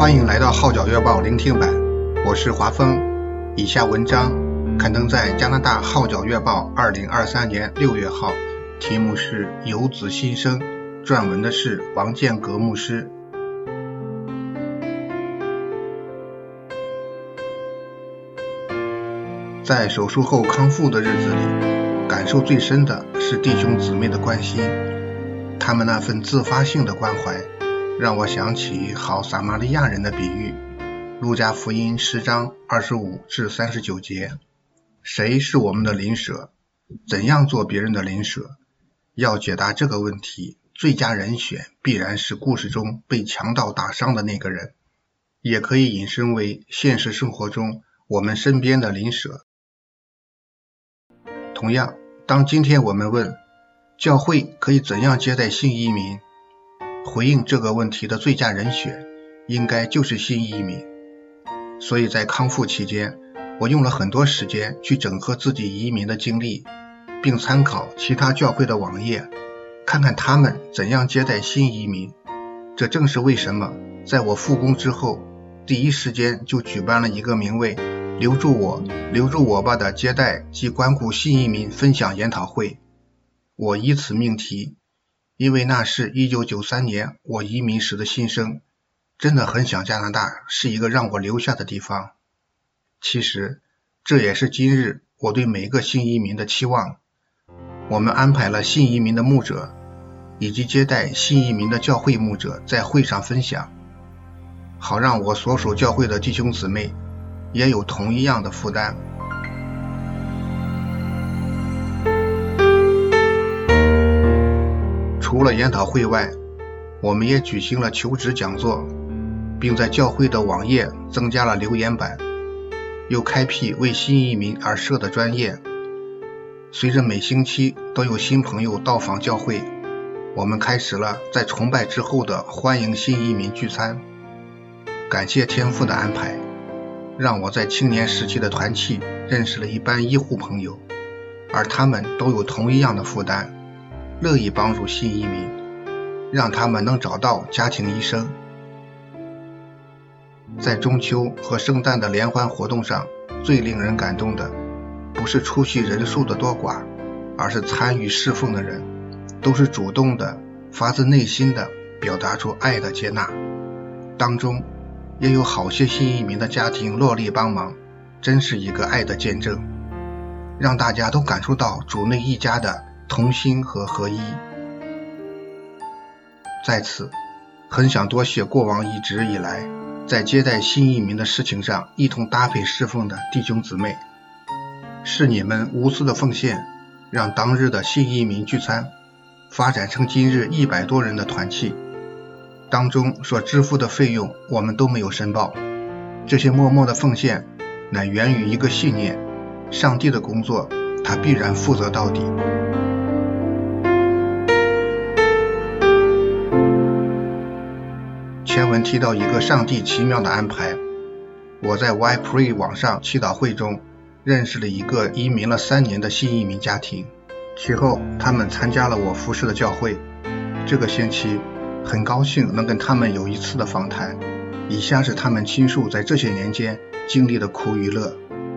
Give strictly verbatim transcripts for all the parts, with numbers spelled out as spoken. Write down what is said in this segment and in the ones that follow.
欢迎来到号角月报聆听版，我是华峰。以下文章刊登在加拿大号角月报二零二三年六月号，题目是游子心声，撰文的是王建格牧师。在手术后康复的日子里，感受最深的是弟兄姊妹的关心，他们那份自发性的关怀让我想起好撒玛利亚人的比喻，路加福音十章二十五至三十九节。谁是我们的邻舍？怎样做别人的邻舍？要解答这个问题，最佳人选必然是故事中被强盗打伤的那个人，也可以引申为现实生活中我们身边的邻舍。同样，当今天我们问教会可以怎样接待新移民，回应这个问题的最佳人选应该就是新移民。所以在康复期间，我用了很多时间去整合自己移民的经历，并参考其他教会的网页，看看他们怎样接待新移民。这正是为什么在我复工之后，第一时间就举办了一个名为留住我留住我吧的接待及关顾新移民分享研讨会。我以此命题，因为那是一九九三年我移民时的心声，真的很想加拿大是一个让我留下的地方。其实这也是今日我对每个新移民的期望。我们安排了新移民的牧者以及接待新移民的教会牧者在会上分享，好让我所属教会的弟兄姊妹也有同一样的负担。除了研讨会外，我们也举行了求职讲座，并在教会的网页增加了留言板，又开辟为新移民而设的专页。随着每星期都有新朋友到访教会，我们开始了在崇拜之后的欢迎新移民聚餐。感谢天父的安排，让我在青年时期的团契认识了一班医护朋友，而他们都有同一样的负担，乐意帮助新移民，让他们能找到家庭医生。在中秋和圣诞的联欢活动上，最令人感动的不是出席人数的多寡，而是参与侍奉的人都是主动的，发自内心的表达出爱的接纳。当中也有好些新移民的家庭落力帮忙，真是一个爱的见证，让大家都感受到主内一家的同心和合一。在此很想多谢过往一直以来在接待新移民的事情上一同搭配侍奉的弟兄姊妹，是你们无私的奉献，让当日的新移民聚餐发展成今日一百多人的团契。当中所支付的费用我们都没有申报，这些默默的奉献乃源于一个信念，上帝的工作他必然负责到底。前文提到一个上帝奇妙的安排，我在 Y Pray 网上祈祷会中认识了一个移民了三年的新移民家庭，其后他们参加了我服侍的教会。这个星期很高兴能跟他们有一次的访谈，以下是他们倾诉在这些年间经历的苦与乐。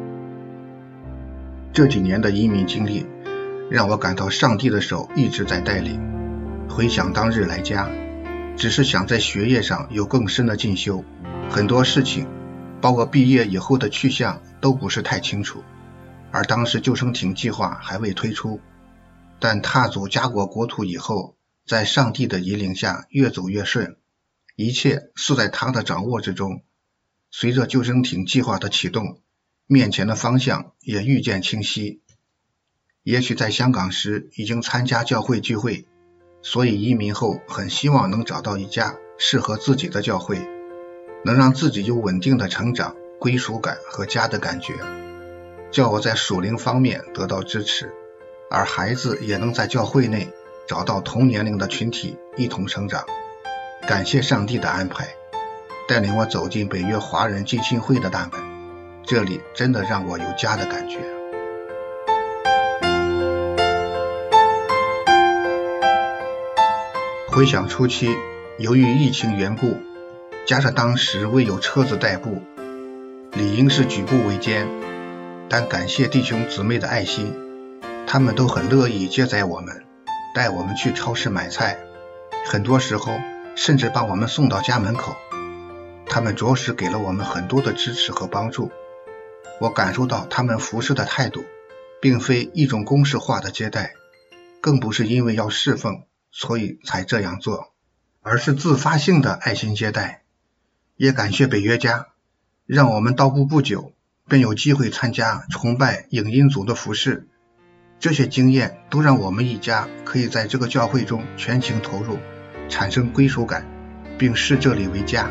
这几年的移民经历让我感到上帝的手一直在带领。回想当日来家，只是想在学业上有更深的进修，很多事情包括毕业以后的去向都不是太清楚，而当时救生艇计划还未推出。但踏足家国国土以后，在上帝的引领下越走越顺，一切是在他的掌握之中。随着救生艇计划的启动，面前的方向也愈见清晰。也许在香港时已经参加教会聚会，所以移民后很希望能找到一家适合自己的教会，能让自己有稳定的成长、归属感和家的感觉，叫我在属灵方面得到支持，而孩子也能在教会内找到同年龄的群体一同成长。感谢上帝的安排，带领我走进北约华人浸信会的大门，这里真的让我有家的感觉。回想初期，由于疫情缘故， 加上当时未有车子代步，理应是举步维艰，但感谢弟兄姊妹的爱心，他们都很乐意接载我们，带我们去超市买菜，很多时候甚至把我们送到家门口。他们着实给了我们很多的支持和帮助。我感受到他们服侍的态度，并非一种公式化的接待，更不是因为要侍奉所以才这样做，而是自发性的爱心接待。也感谢北约家，让我们到步不久便有机会参加崇拜影音组的服侍，这些经验都让我们一家可以在这个教会中全情投入，产生归属感，并视这里为家。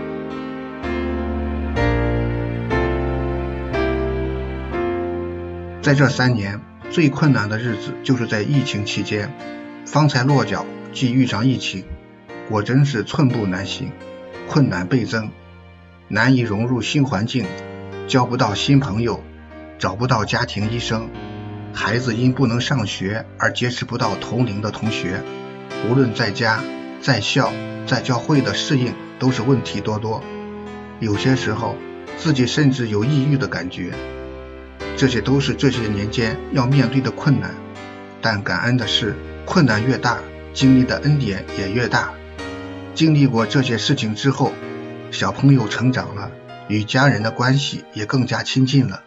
在这三年最困难的日子就是在疫情期间，方才落脚即遇上疫情，果真是寸步难行，困难倍增，难以融入新环境，交不到新朋友，找不到家庭医生，孩子因不能上学而结识不到同龄的同学，无论在家、在校、在教会的适应都是问题多多，有些时候自己甚至有抑郁的感觉。这些都是这些年间要面对的困难，但感恩的是，困难越大，经历的恩典也越大。经历过这些事情之后，小朋友成长了，与家人的关系也更加亲近了。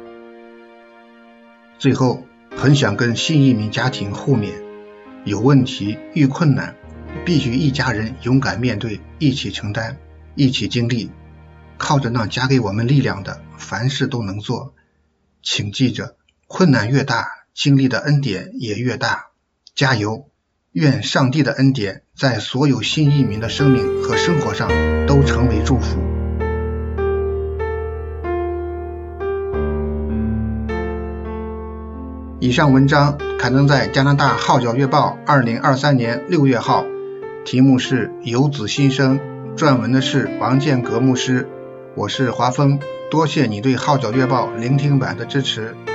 最后，很想跟新移民家庭互勉，有问题遇困难，必须一家人勇敢面对，一起承担，一起经历，靠着那加给我们力量的，凡事都能做。请记着，困难越大，经历的恩典也越大。加油！愿上帝的恩典在所有新移民的生命和生活上都成为祝福。以上文章刊登在加拿大号角月报二零二三年六月号，题目是游子心声，撰文的是王建格牧师。我是华峰，多谢你对号角月报聆听版的支持。